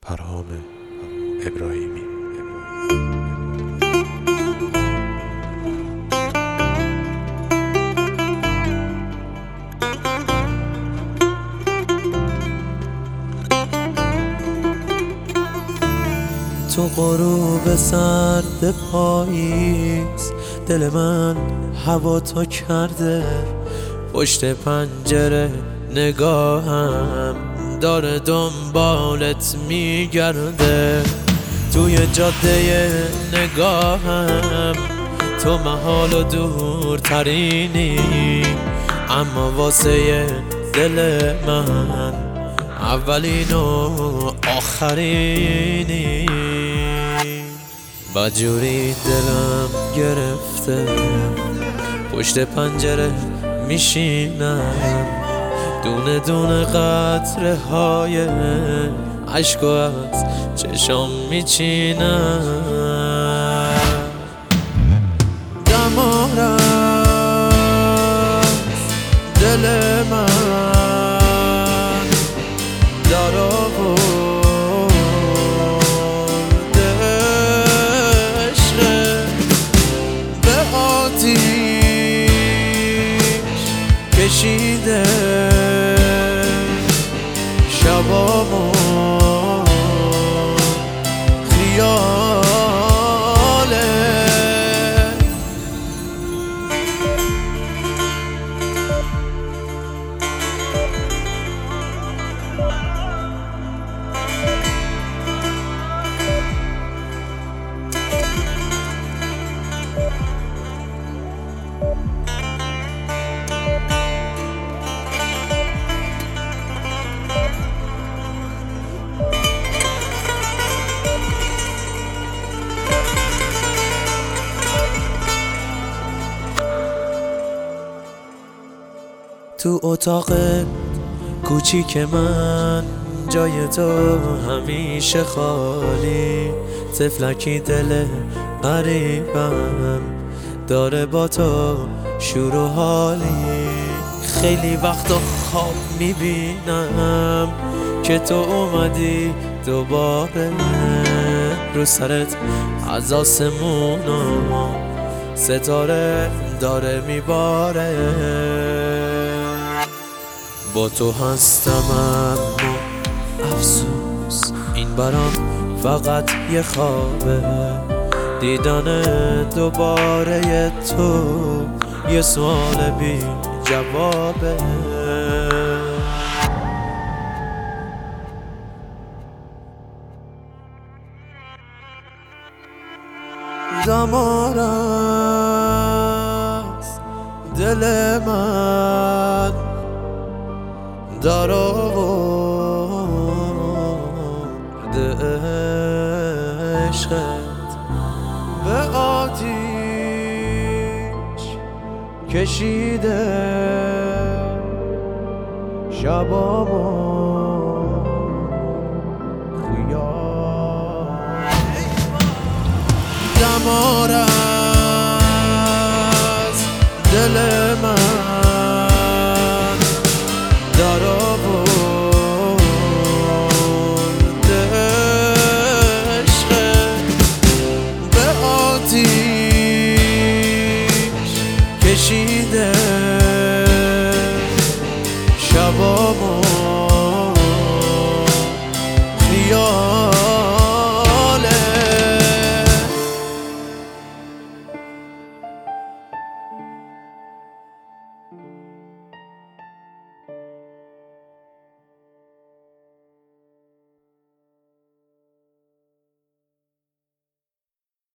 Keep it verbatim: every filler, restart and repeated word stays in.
پرهام ابراهیمی. تو غروب سرد پاییز دل من هوا تا کرده، پشت پنجره نگاهم داره دنبالت میگرده، توی جاده نگاهم تو محال و دورترینی، اما واسه دل من اولین و آخرینی. بدجوری دلم گرفته، پشت پنجره میشینم، دونه دونه قطره های عشق از چشم میچینم. دمار از دل من در آورده عشقت، به آتیش کشیده شبامو خیاله. تو اتاق کوچیک من جای تو همیشه خالی، طفلکی دل غریبم داره با تو شور و حالی. خیلی وقتا خواب میبینم که تو اومدی دوباره، رو سرت از آسمونا ستاره داره میباره. با تو هستم اما افسوس این برام فقط یه خوابه، دیدن دوباره تو یه سوال بی جوابه. دمار از دل من در آورده عشقت، به آتیش کشیده شبامو خیال. دمار